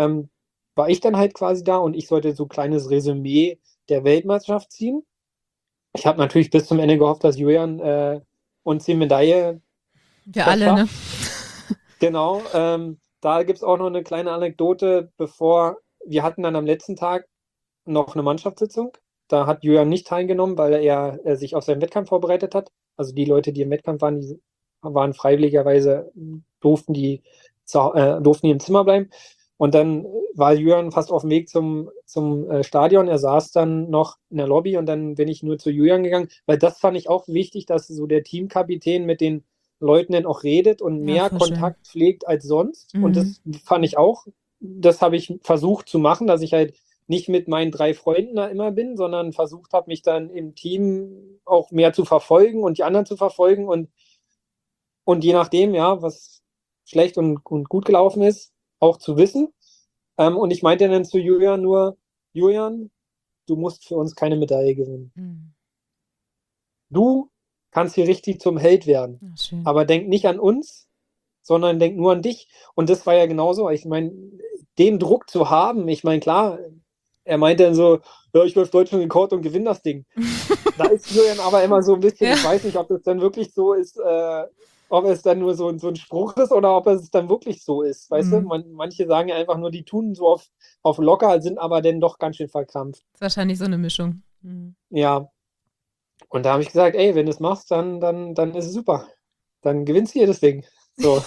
War ich dann halt quasi da und ich sollte so ein kleines Resümee der Weltmeisterschaft ziehen. Ich habe natürlich bis zum Ende gehofft, dass Julian uns die Medaille wir alle, ne? Genau, da gibt es auch noch eine kleine Anekdote, wir hatten dann am letzten Tag noch eine Mannschaftssitzung. Da hat Julian nicht teilgenommen, weil er sich auf seinen Wettkampf vorbereitet hat. Also die Leute, die im Wettkampf waren, die waren freiwilligerweise, durften die im Zimmer bleiben. Und dann war Julian fast auf dem Weg zum Stadion. Er saß dann noch in der Lobby und dann bin ich nur zu Julian gegangen, weil das fand ich auch wichtig, dass so der Teamkapitän mit den Leuten dann auch redet und mehr Kontakt pflegt als sonst. Und das fand ich auch, das habe ich versucht zu machen, dass ich halt nicht mit meinen 3 Freunden da immer bin, sondern versucht habe, mich dann im Team auch mehr zu verfolgen und die anderen zu verfolgen und je nachdem, ja, was schlecht und gut gelaufen ist, auch zu wissen. Und ich meinte dann zu Julian nur, Julian, du musst für uns keine Medaille gewinnen. Du kannst hier richtig zum Held werden. Aber denk nicht an uns, sondern denk nur an dich. Und das war ja genauso. Ich meine, den Druck zu haben, ich meine, klar, er meinte dann so, ja, ich läufe Deutschland-Rekord und gewinne das Ding. Da ist Julian aber immer so ein bisschen, ich weiß nicht, ob das dann wirklich so ist, ob es dann nur so ein Spruch ist oder ob es dann wirklich so ist. Weißt du, manche sagen ja einfach nur, die tun so auf locker, sind aber dann doch ganz schön verkrampft. Das ist wahrscheinlich so eine Mischung. Ja. Und da habe ich gesagt, ey, wenn du es machst, dann ist es super. Dann gewinnst du hier das Ding. So.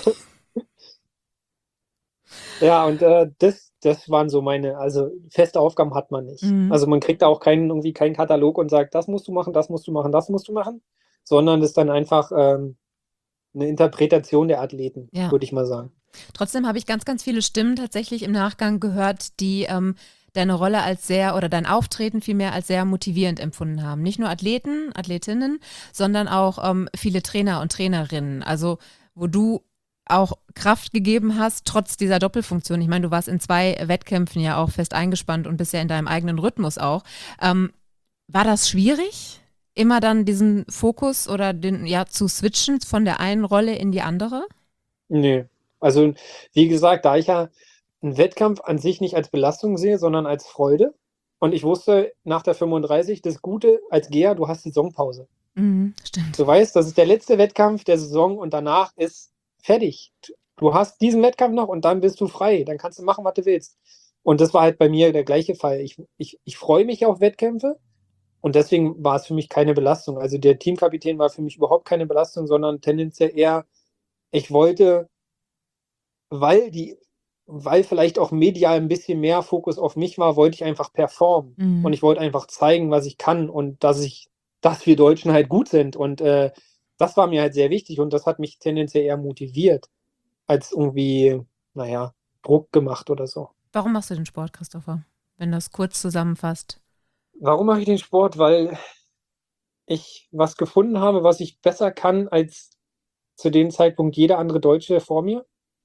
Ja, und das waren so also feste Aufgaben hat man nicht. Also man kriegt da auch keinen Katalog und sagt, das musst du machen, das musst du machen, das musst du machen, sondern das ist dann einfach eine Interpretation der Athleten, würde ich mal sagen. Trotzdem habe ich ganz, ganz viele Stimmen tatsächlich im Nachgang gehört, die deine Rolle als oder dein Auftreten vielmehr als sehr motivierend empfunden haben. Nicht nur Athleten, Athletinnen, sondern auch viele Trainer und Trainerinnen. Also wo du auch Kraft gegeben hast, trotz dieser Doppelfunktion. Ich meine, du warst in 2 Wettkämpfen ja auch fest eingespannt und bist ja in deinem eigenen Rhythmus auch. War das schwierig, immer dann diesen Fokus oder zu switchen von der einen Rolle in die andere? Nee, also wie gesagt, da ich ja einen Wettkampf an sich nicht als Belastung sehe, sondern als Freude und ich wusste nach der 35, das Gute als Geher, du hast Saisonpause. Stimmt. Du weißt, das ist der letzte Wettkampf der Saison und danach ist fertig. Du hast diesen Wettkampf noch und dann bist du frei. Dann kannst du machen, was du willst. Und das war halt bei mir der gleiche Fall. Ich freue mich auf Wettkämpfe und deswegen war es für mich keine Belastung. Also der Teamkapitän war für mich überhaupt keine Belastung, sondern tendenziell eher, ich wollte, weil vielleicht auch medial ein bisschen mehr Fokus auf mich war, wollte ich einfach performen. Und ich wollte einfach zeigen, was ich kann und dass wir Deutschen halt gut sind. Und das war mir halt sehr wichtig und das hat mich tendenziell eher motiviert, als irgendwie, Druck gemacht oder so. Warum machst du den Sport, Christopher? Wenn du das kurz zusammenfasst. Warum mache ich den Sport? Weil ich was gefunden habe, was ich besser kann als zu dem Zeitpunkt jeder andere Deutsche vor mir.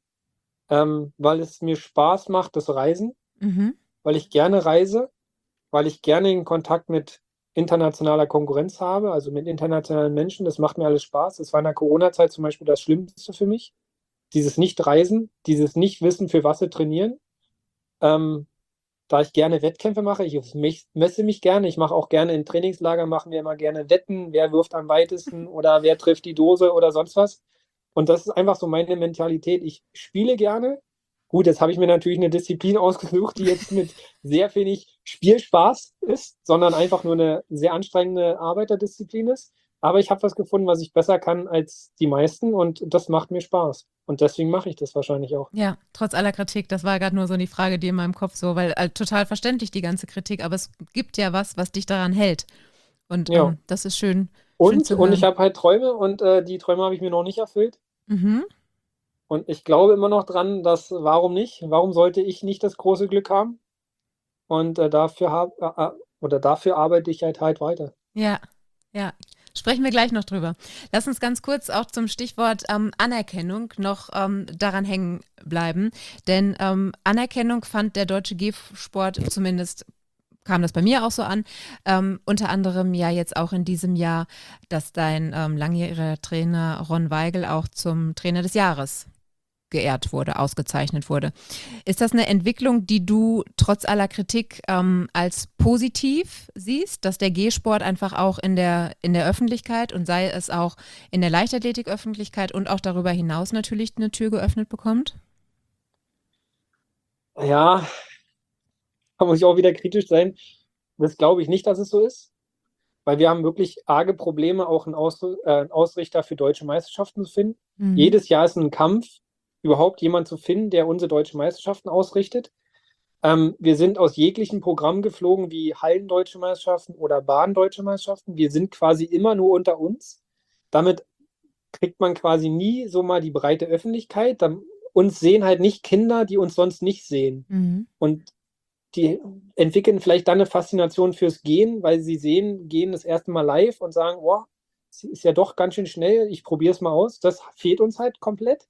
Weil es mir Spaß macht, das Reisen. Weil ich gerne reise. Weil ich gerne in Kontakt mit internationaler Konkurrenz habe, also mit internationalen Menschen. Das macht mir alles Spaß. Das war in der Corona-Zeit zum Beispiel das Schlimmste für mich. Dieses Nicht-Reisen, dieses Nicht-Wissen, für was wir trainieren. Da ich gerne Wettkämpfe mache, ich messe mich gerne. Ich mache auch gerne in Trainingslagern, machen wir immer gerne Wetten, wer wirft am weitesten oder wer trifft die Dose oder sonst was. Und das ist einfach so meine Mentalität. Ich spiele gerne. Gut, jetzt habe ich mir natürlich eine Disziplin ausgesucht, die jetzt mit sehr wenig Spielspaß ist, sondern einfach nur eine sehr anstrengende Arbeiterdisziplin ist. Aber ich habe was gefunden, was ich besser kann als die meisten und das macht mir Spaß. Und deswegen mache ich das wahrscheinlich auch. Ja, trotz aller Kritik, das war gerade nur so die Frage, die in meinem Kopf so, weil total verständlich die ganze Kritik, aber es gibt ja was dich daran hält. Und das ist schön. Und ich habe halt Träume und die Träume habe ich mir noch nicht erfüllt. Und ich glaube immer noch dran, dass, warum nicht? Warum sollte ich nicht das große Glück haben? Und dafür arbeite ich halt weiter. Ja. Sprechen wir gleich noch drüber. Lass uns ganz kurz auch zum Stichwort Anerkennung noch daran hängen bleiben. Denn Anerkennung fand der deutsche Gehsport, zumindest kam das bei mir auch so an, unter anderem ja jetzt auch in diesem Jahr, dass dein langjähriger Trainer Ron Weigel auch zum Trainer des Jahres geehrt wurde, ausgezeichnet wurde. Ist das eine Entwicklung, die du trotz aller Kritik als positiv siehst, dass der Gehsport einfach auch in der Öffentlichkeit und sei es auch in der Leichtathletik-Öffentlichkeit und auch darüber hinaus natürlich eine Tür geöffnet bekommt? Ja, da muss ich auch wieder kritisch sein. Das glaube ich nicht, dass es so ist, weil wir haben wirklich arge Probleme, auch einen Ausrichter für deutsche Meisterschaften zu finden. Mhm. Jedes Jahr ist ein Kampf, überhaupt jemanden zu finden, der unsere deutschen Meisterschaften ausrichtet. Wir sind aus jeglichen Programmen geflogen, wie Hallendeutsche Meisterschaften oder Bahndeutsche Meisterschaften. Wir sind quasi immer nur unter uns. Damit kriegt man quasi nie so mal die breite Öffentlichkeit. Uns sehen halt nicht Kinder, die uns sonst nicht sehen. Mhm. Und die entwickeln vielleicht dann eine Faszination fürs Gehen, weil sie sehen, gehen das erste Mal live und sagen, oh, es ist ja doch ganz schön schnell, ich probiere es mal aus. Das fehlt uns halt komplett.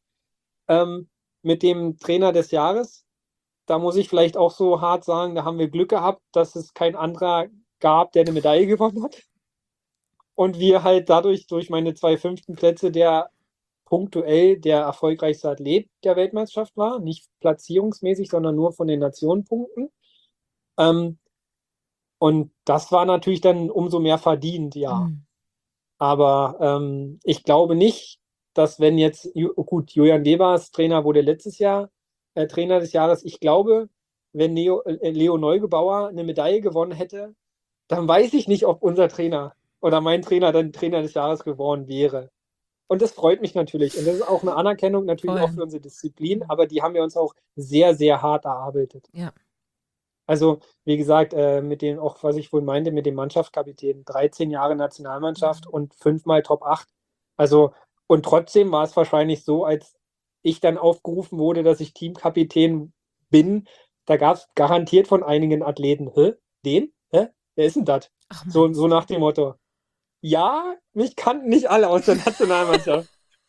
Mit dem Trainer des Jahres, da muss ich vielleicht auch so hart sagen, da haben wir Glück gehabt, dass es kein anderer gab, der eine Medaille gewonnen hat. Und wir halt dadurch, durch meine 2 fünften Plätze, der punktuell der erfolgreichste Athlet der Weltmeisterschaft war. Nicht platzierungsmäßig, sondern nur von den Nationenpunkten. Ähm, und das war natürlich dann umso mehr verdient, ja. Mhm. Aber ich glaube nicht, dass wenn jetzt, gut, Julian Webers Trainer wurde letztes Jahr Trainer des Jahres. Ich glaube, wenn Leo Neugebauer eine Medaille gewonnen hätte, dann weiß ich nicht, ob unser Trainer oder mein Trainer dann Trainer des Jahres geworden wäre. Und das freut mich natürlich. Und das ist auch eine Anerkennung natürlich auch Voll. für unsere Disziplin, aber die haben wir uns auch sehr, sehr hart erarbeitet. Ja. Also, wie gesagt, mit dem, auch was ich wohl meinte, mit dem Mannschaftskapitän, 13 Jahre Nationalmannschaft und 5-mal Top 8. Also, und trotzdem war es wahrscheinlich so, als ich dann aufgerufen wurde, dass ich Teamkapitän bin, da gab es garantiert von einigen Athleten, hä? Den? Hä? Wer ist denn das? Ach So, Mann. so nach dem Motto. Ja, mich kannten nicht alle aus der Nationalmannschaft.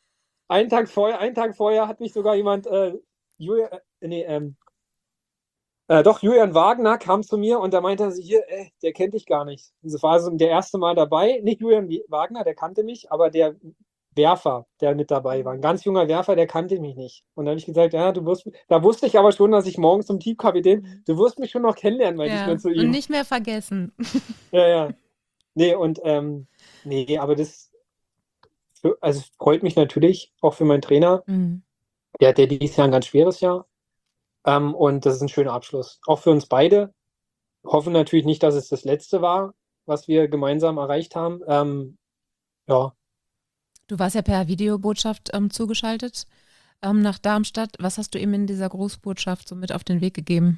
Einen Tag vorher hat mich sogar jemand, Julia, nee, doch, Julian Wagner kam zu mir und da meinte er, hier, der kennt dich gar nicht. Das war so der erste Mal dabei. Nicht Julian Wagner, der kannte mich, aber der Werfer, der mit dabei war. Ein ganz junger Werfer, der kannte mich nicht. Und dann habe ich gesagt, ja, da wusste ich aber schon, dass ich morgens zum Teamkapitän, du wirst mich schon noch kennenlernen, meinte ich dann Ja. zu Und ihm. nicht mehr vergessen. Ja, ja. Nee, und nee, aber also freut mich natürlich auch für meinen Trainer. Mhm. Der hat ja dieses Jahr ein ganz schweres Jahr. Und das ist ein schöner Abschluss. Auch für uns beide. Hoffen natürlich nicht, dass es das letzte war, was wir gemeinsam erreicht haben. Ja, Du warst ja per Videobotschaft zugeschaltet nach Darmstadt. Was hast du ihm in dieser Grußbotschaft so mit auf den Weg gegeben?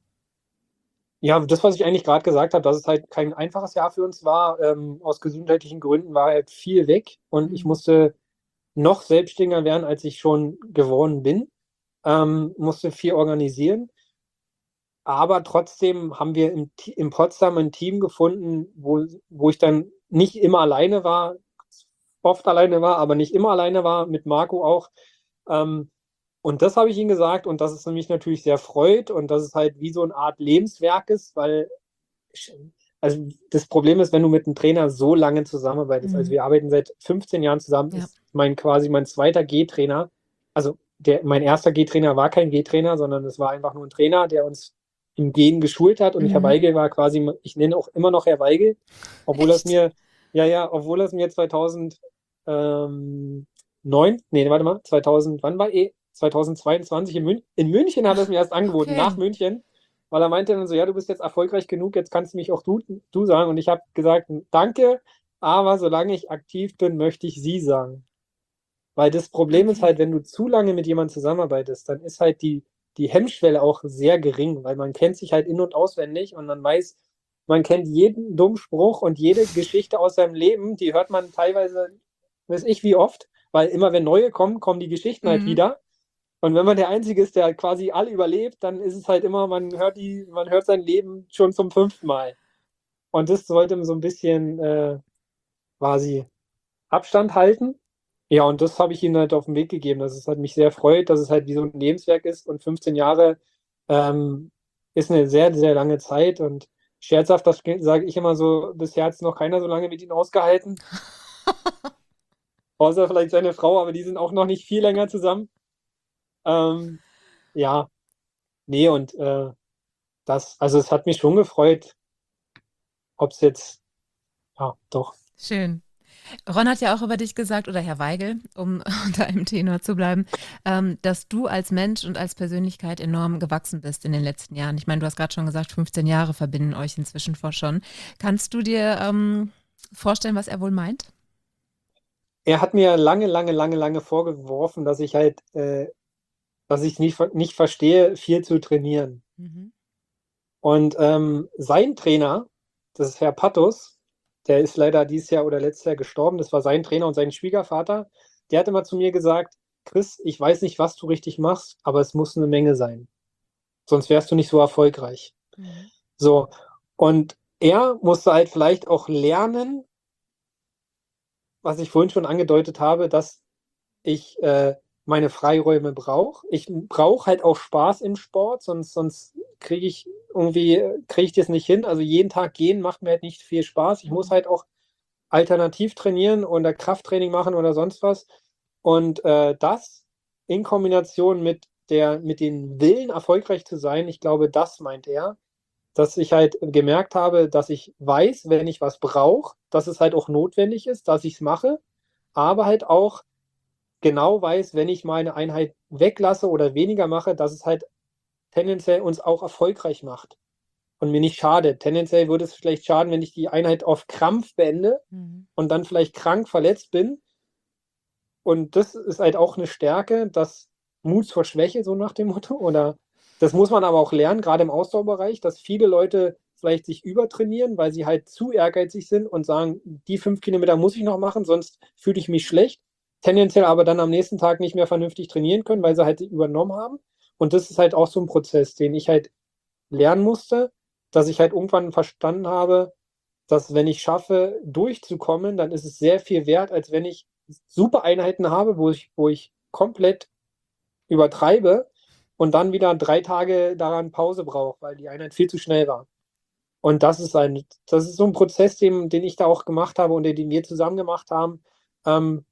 ja, das, was ich eigentlich gerade gesagt habe, dass es halt kein einfaches Jahr für uns war. Aus gesundheitlichen Gründen war halt viel weg und ich Mhm. musste noch selbstständiger werden, als ich schon geworden bin. Musste viel organisieren. Aber trotzdem haben wir in Potsdam ein Team gefunden, wo ich dann nicht immer alleine war, oft alleine war, aber nicht immer alleine war, mit Marco auch. Ähm, und das habe ich ihm gesagt und dass es mich natürlich sehr freut und dass es halt wie so eine Art Lebenswerk ist, weil also das Problem ist, wenn du mit einem Trainer so lange zusammenarbeitest, also Mhm. wir arbeiten seit 15 Jahren zusammen, Ja. ist quasi mein zweiter G-Trainer. Also mein erster G-Trainer war kein G-Trainer, sondern es war einfach nur ein Trainer, der uns im Gehen geschult hat und Herr Mhm. Weigel war quasi, ich nenne auch immer noch Herr Weigel, obwohl das Echt? mir, obwohl das mir 2009, nee, warte mal, 2000, wann war 2022 in München hat er es mir erst angeboten, nach Okay. München, weil er meinte dann so, ja, du bist jetzt erfolgreich genug, jetzt kannst du mich auch du sagen. Und ich habe gesagt, danke, aber solange ich aktiv bin, möchte ich sie sagen. Weil das Problem ist Okay. halt, wenn du zu lange mit jemandem zusammenarbeitest, dann ist halt die Hemmschwelle auch sehr gering, weil man kennt sich halt in- und auswendig und man weiß, man kennt jeden dummen Spruch und jede Geschichte aus seinem Leben, die hört man teilweise, weiß ich wie oft, weil immer wenn neue kommen, kommen die Geschichten halt Mhm. wieder. Und wenn man der Einzige ist, der quasi alle überlebt, dann ist es halt immer, man hört sein Leben schon zum 5. Mal. Und das sollte so ein bisschen quasi Abstand halten. Ja, und das habe ich ihnen halt auf den Weg gegeben, dass es halt mich sehr freut, dass es halt wie so ein Lebenswerk ist und 15 Jahre ähm, ist eine sehr, sehr lange Zeit und scherzhaft, das sage ich immer so, bisher hat es noch keiner so lange mit ihnen ausgehalten, außer vielleicht seine Frau, aber die sind auch noch nicht viel länger zusammen. Ähm, ja, nee, und also es hat mich schon gefreut, ob es jetzt, ja, doch. Schön. Ron hat ja auch über dich gesagt, oder Herr Weigel, um unter einem Tenor zu bleiben, dass du als Mensch und als Persönlichkeit enorm gewachsen bist in den letzten Jahren. Ich meine, du hast gerade schon gesagt, 15 Jahre verbinden euch inzwischen schon. Kannst du dir vorstellen, was er wohl meint? Er hat mir lange vorgeworfen, dass ich halt, dass ich nicht verstehe, viel zu trainieren. Mhm. Und sein Trainer, das ist Herr Pattus, der ist leider dieses Jahr oder letztes Jahr gestorben. Das war sein Trainer und sein Schwiegervater. Der hat immer zu mir gesagt, Chris, ich weiß nicht, was du richtig machst, aber es muss eine Menge sein. Sonst wärst du nicht so erfolgreich. Mhm. So. Und er musste halt vielleicht auch lernen, was ich vorhin schon angedeutet habe, dass ich meine Freiräume brauche. Ich brauche halt auch Spaß im Sport, sonst kriege ich das nicht hin. Also jeden Tag gehen macht mir halt nicht viel Spaß. Ich muss halt auch alternativ trainieren oder Krafttraining machen oder sonst was. Und das in Kombination mit dem Willen, erfolgreich zu sein, ich glaube, das meint er, dass ich halt gemerkt habe, dass ich weiß, wenn ich was brauche, dass es halt auch notwendig ist, dass ich es mache, aber halt auch genau weiß, wenn ich mal eine Einheit weglasse oder weniger mache, dass es halt tendenziell uns auch erfolgreich macht und mir nicht schadet. Tendenziell würde es vielleicht schaden, wenn ich die Einheit auf Krampf beende und dann vielleicht krank verletzt bin. Und das ist halt auch eine Stärke, das Mut zur Schwäche, so nach dem Motto. Oder das muss man aber auch lernen, gerade im Ausdauerbereich, dass viele Leute vielleicht sich übertrainieren, weil sie halt zu ehrgeizig sind und sagen, die 5 Kilometer muss ich noch machen, sonst fühle ich mich schlecht. Tendenziell aber dann am nächsten Tag nicht mehr vernünftig trainieren können, weil sie halt übernommen haben. Und das ist halt auch so ein Prozess, den ich halt lernen musste, dass ich halt irgendwann verstanden habe, dass wenn ich schaffe, durchzukommen, dann ist es sehr viel wert, als wenn ich super Einheiten habe, wo ich komplett übertreibe und dann wieder 3 Tage daran Pause brauche, weil die Einheit viel zu schnell war. Und das ist so ein Prozess, den ich da auch gemacht habe und den wir zusammen gemacht haben. Ähm,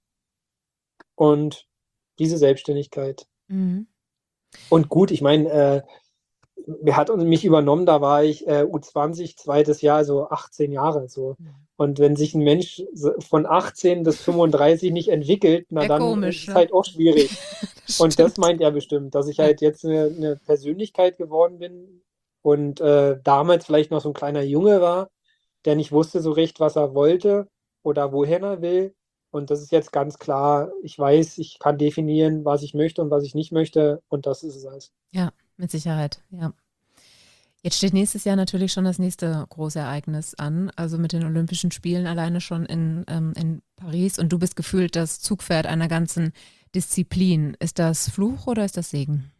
und diese Selbstständigkeit. Mhm. Und gut, ich meine, wer hat mich übernommen? Da war ich U20, zweites Jahr, so 18 Jahre. So. Und wenn sich ein Mensch von 18 bis 35 nicht entwickelt, na Sehr dann ist komisch, es ne? halt auch schwierig. Und das Stimmt. meint er bestimmt, dass ich Ja. halt jetzt eine Persönlichkeit geworden bin und damals vielleicht noch so ein kleiner Junge war, der nicht wusste so recht, was er wollte oder wohin er will. Und das ist jetzt ganz klar, ich weiß, ich kann definieren, was ich möchte und was ich nicht möchte. Und das ist es alles. Ja, mit Sicherheit, ja. Jetzt steht nächstes Jahr natürlich schon das nächste große Ereignis an, also mit den Olympischen Spielen alleine schon in Paris. Und du bist gefühlt das Zugpferd einer ganzen Disziplin. Ist das Fluch oder ist das Segen?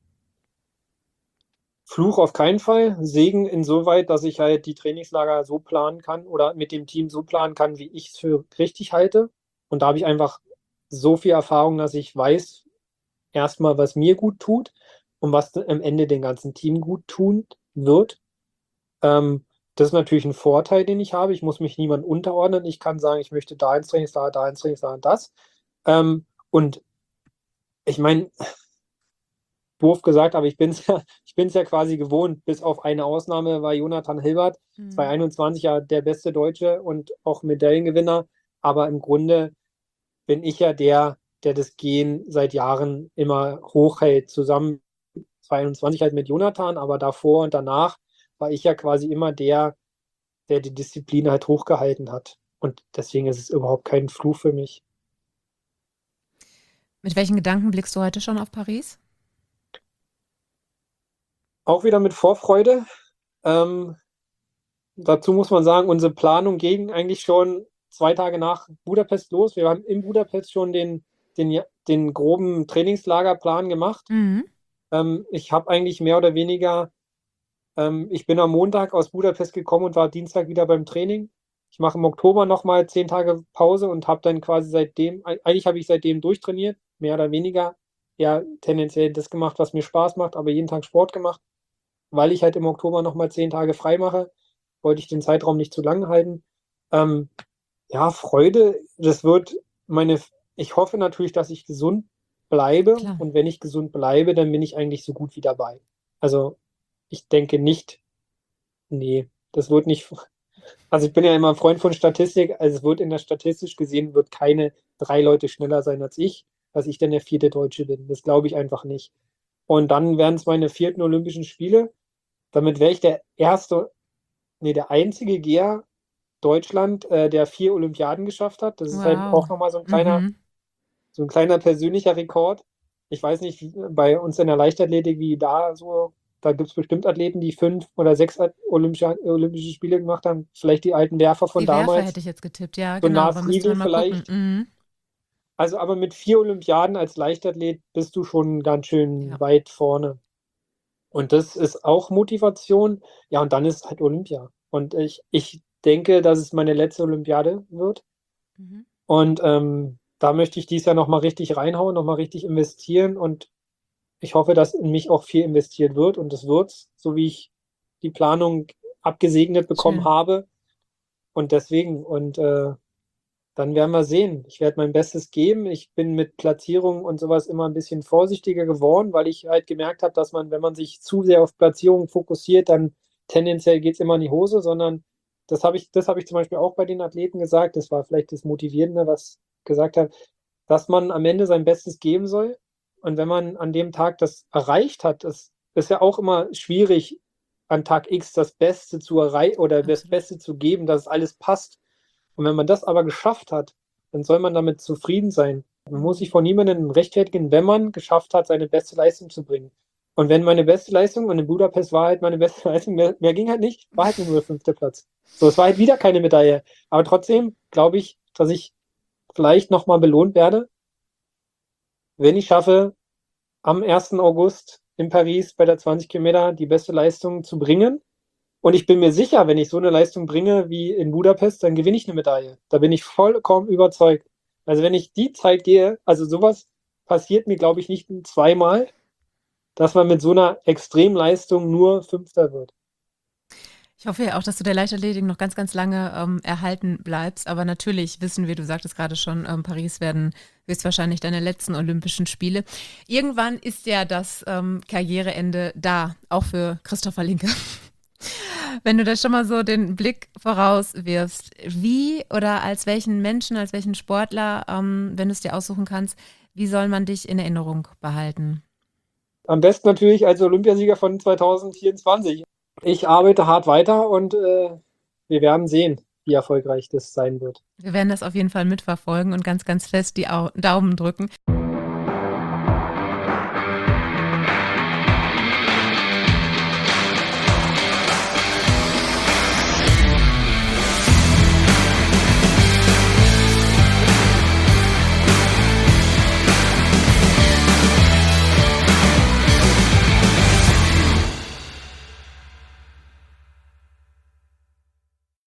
Fluch auf keinen Fall. Segen insoweit, dass ich halt die Trainingslager so planen kann oder mit dem Team so planen kann, wie ich es für richtig halte. Und da habe ich einfach so viel Erfahrung, dass ich weiß, erstmal, was mir gut tut und was am Ende dem ganzen Team gut tun wird. Das ist natürlich ein Vorteil, den ich habe. Ich muss mich niemandem unterordnen. Ich kann sagen, ich möchte da ins Trainingslager, da ins Trainingslager, das. Und ich meine, doof gesagt, aber ich bin's ja quasi gewohnt. Bis auf eine Ausnahme war Jonathan Hilbert, 2021 ja der beste Deutsche und auch Medaillengewinner. Aber im Grunde bin ich ja der das Gehen seit Jahren immer hochhält. Zusammen 2021 halt mit Jonathan, aber davor und danach war ich ja quasi immer der die Disziplin halt hochgehalten hat. Und deswegen ist es überhaupt kein Fluch für mich. Mit welchen Gedanken blickst du heute schon auf Paris? Auch wieder mit Vorfreude. Ähm, Dazu muss man sagen, unsere Planung ging eigentlich schon 2 Tage nach Budapest los. Wir haben in Budapest schon den groben Trainingslagerplan gemacht. Mhm. Ich habe eigentlich mehr oder weniger, ich bin am Montag aus Budapest gekommen und war Dienstag wieder beim Training. Ich mache im Oktober nochmal 10 Tage Pause und habe dann quasi eigentlich habe ich seitdem durchtrainiert, mehr oder weniger. Ja, tendenziell das gemacht, was mir Spaß macht, aber jeden Tag Sport gemacht, weil ich halt im Oktober nochmal 10 Tage frei mache, wollte ich den Zeitraum nicht zu lang halten. Ähm, ja, Freude, ich hoffe natürlich, dass ich gesund bleibe Klar. und wenn ich gesund bleibe, dann bin ich eigentlich so gut wie dabei. Also ich denke nicht, nee, das wird nicht, Also ich bin ja immer ein Freund von Statistik. Also es wird statistisch gesehen, wird keine 3 Leute schneller sein als ich, dass ich dann der 4. Deutsche bin. Das glaube ich einfach nicht. Und dann wären es meine 4. Olympischen Spiele. Damit wäre ich der einzige Geher Deutschland, der 4 Olympiaden geschafft hat. Das ist halt Wow. auch nochmal so ein kleiner persönlicher Rekord. Ich weiß nicht, bei uns in der Leichtathletik, wie da gibt es bestimmt Athleten, die 5 oder 6 Olympische Spiele gemacht haben. Vielleicht die alten Werfer von Die Werfer damals. hätte ich jetzt getippt, ja, So genau, aber müsste Nasriegel man mal vielleicht. gucken. Mhm. Also, aber mit 4 Olympiaden als Leichtathlet bist du schon ganz schön Ja. weit vorne. Und das ist auch Motivation. Ja, und dann ist halt Olympia. Und ich denke, dass es meine letzte Olympiade wird. Mhm. Und da möchte ich dieses Jahr nochmal richtig reinhauen, nochmal richtig investieren. Und ich hoffe, dass in mich auch viel investiert wird. Und das wird's, so wie ich die Planung abgesegnet bekommen Schön. habe. Und deswegen, dann werden wir sehen. Ich werde mein Bestes geben. Ich bin mit Platzierungen und sowas immer ein bisschen vorsichtiger geworden, weil ich halt gemerkt habe, dass man, wenn man sich zu sehr auf Platzierungen fokussiert, dann tendenziell geht es immer in die Hose, sondern das habe ich zum Beispiel auch bei den Athleten gesagt. Das war vielleicht das Motivierende, was ich gesagt habe, dass man am Ende sein Bestes geben soll. Und wenn man an dem Tag das erreicht hat, das ist ja auch immer schwierig, an Tag X das Beste zu erreichen oder das Absolut. Beste zu geben, dass alles passt. Und wenn man das aber geschafft hat, dann soll man damit zufrieden sein. Man muss sich vor niemandem rechtfertigen, wenn man geschafft hat, seine beste Leistung zu bringen. Und wenn meine beste Leistung, und in Budapest war halt meine beste Leistung, mehr ging halt nicht, war halt nur der 5. Platz. So, es war halt wieder keine Medaille. Aber trotzdem glaube ich, dass ich vielleicht nochmal belohnt werde, wenn ich schaffe, am 1. August in Paris bei der 20 Kilometer die beste Leistung zu bringen. Und ich bin mir sicher, wenn ich so eine Leistung bringe wie in Budapest, dann gewinne ich eine Medaille. Da bin ich vollkommen überzeugt. Also wenn ich die Zeit gehe, also sowas passiert mir, glaube ich, nicht zweimal, dass man mit so einer Extremleistung nur Fünfter wird. Ich hoffe ja auch, dass du der Leichtathletik noch ganz, ganz lange erhalten bleibst. Aber natürlich wissen wir, du sagtest gerade schon, Paris werden höchstwahrscheinlich deine letzten Olympischen Spiele. Irgendwann ist ja das Karriereende da, auch für Christopher Linke. Wenn du da schon mal so den Blick vorauswirfst, wie oder als welchen Menschen, als welchen Sportler, wenn du es dir aussuchen kannst, wie soll man dich in Erinnerung behalten? Am besten natürlich als Olympiasieger von 2024. Ich arbeite hart weiter und wir werden sehen, wie erfolgreich das sein wird. Wir werden das auf jeden Fall mitverfolgen und ganz, ganz fest die Daumen drücken.